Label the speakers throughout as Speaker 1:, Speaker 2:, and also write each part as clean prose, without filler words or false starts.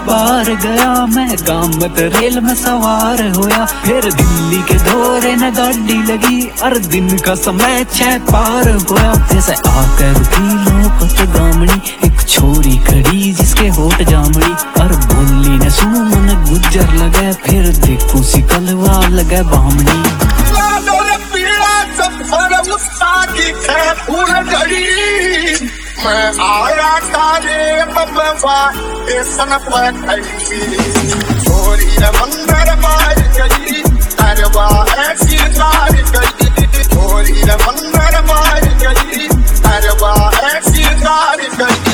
Speaker 1: पार गया मैं, गामत रेल में सवार होया, फिर दिल्ली के दौरे न गाड़ी लगी, और दिन का समय 6 पार होया। जैसे आकर पी लो पत गामड़ी, एक छोरी खड़ी जिसके होठ जामड़ी, और बोली न सुनो मन गुज्जर लगे, फिर देखू सी कलवा लगे बामड़ी।
Speaker 2: मैं आया तारे बब्बा सन पर छोरी मंदिर मार गई, अरबा ऐसी तार गई, छोरी मंदिर मार गई, अरबा ऐसी तार गई।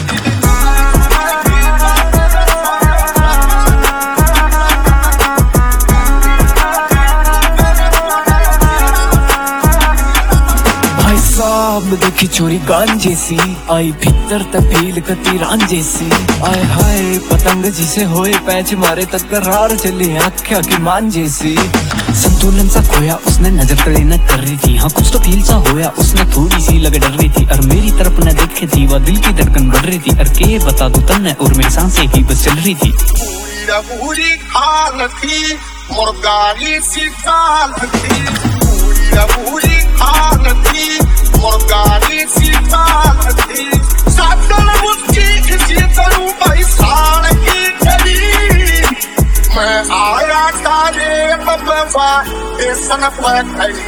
Speaker 1: साब देखी चोरी गांजे सी, आई भीतर तपील कती रांझे सी, आए हाय पतंग जिसे होए पैच मारे तकरार चली आख्या की मांझे सी। संतुलन सा खोया उसने, नजर तड़े न कर रही थी, हाँ कुछ तो फील सा होया उसने, थोड़ी सी लग डर रही थी, और मेरी तरफ न देखे थी, वह दिल की धड़कन बढ़ रही थी, और के बता दू तन्ने और मेरी सांसें ही बस चल रही थी।
Speaker 2: पूरी खाल थी मुर्गारी सी काल थी, पूरी खाल थी मुर्गारी सी काल थी, सातन मुझकी किसी तरह भाई साल की खड़ी। मैं आया तारे बब्बा सन पर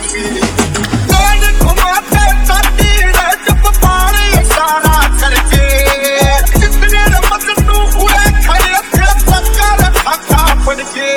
Speaker 2: घुमाते तटीर जब पानी सारा करके, जितने मजनू हुए खड़े थे चक्कर खा पड़ के।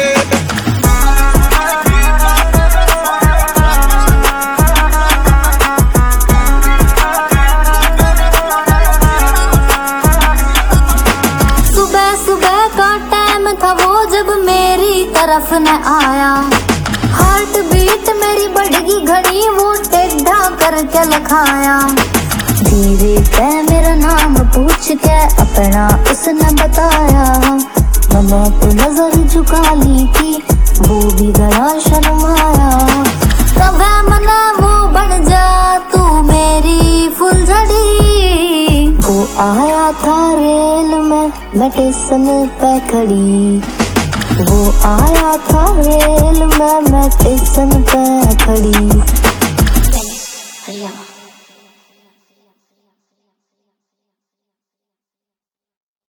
Speaker 3: तरफ न आया, हार्ट बीट मेरी बढ़गी घड़ी, वो टेढ़ा करके लखाया। धीरे पे मेरा नाम पूछ के अपना उसने बताया, मैंने तो नजर झुका ली थी, वो भी गया शर्माया। कब मना वो बन जा तू मेरी फुलझड़ी, वो आया था रेल में मैं स्टेशन पे खड़ी, वो आया था रेल में मैं स्टेशन पे खड़ी।